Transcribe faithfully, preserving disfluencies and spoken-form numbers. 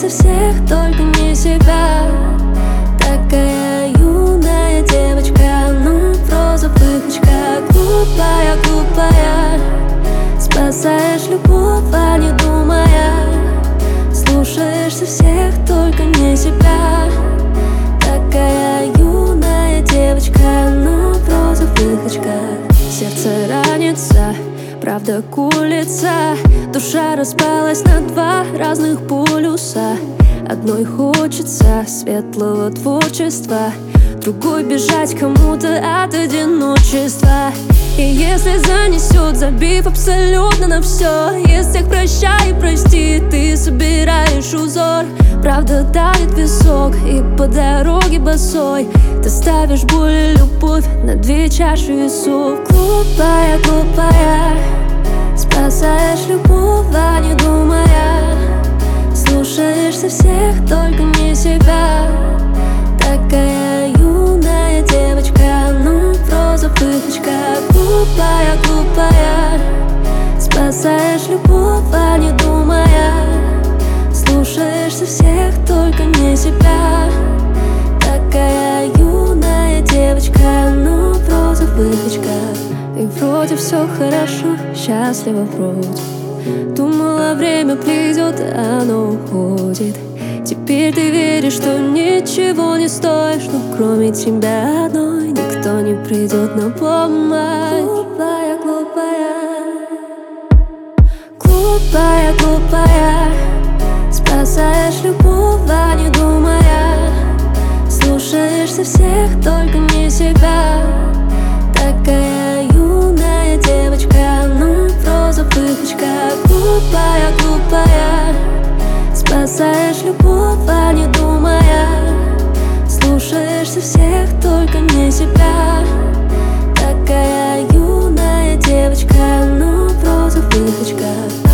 Слушаешься всех, только не себя. Такая юная девочка, ну просто выходка. Глупая, глупая, спасаешь любовь, а не думая. Слушаешься всех, только не себя. Такая юная девочка, ну просто выходка. Сердце ранится, правда кулится. Душа распалась на два разных полюса. Одной хочется светлого творчества, другой бежать кому-то от одиночества. И если занесет, забив абсолютно на все, если всех прощай и прости, ты собираешь узор. Правда давит висок, и по дороге босой ты ставишь боль и любовь на две чаши весов. Глупая, глупая, спасаешь любовь, а не думая. Слушаешься всех, только не себя. Такая юная девочка, ну просто выходка. Глупая, глупая, спасаешь любовь, а не думая. Слушаешься всех, только не себя. Такая юная девочка, ну просто выходка. И вроде все хорошо, счастливо вроде. Думала, время придет, а оно уходит. Теперь ты веришь, что ничего не стоишь, но кроме тебя одной никто не придет на помощь. Глупая, глупая, глупая, глупая, спасаешь любовь, а не думая. Слушаешься всех, только не себя. Такая юная девочка, ну просто выходка. Глупая, глупая, спасаешь любовь, а не думая. Слушаешься всех, только не себя. Такая юная девочка, ну просто выходка.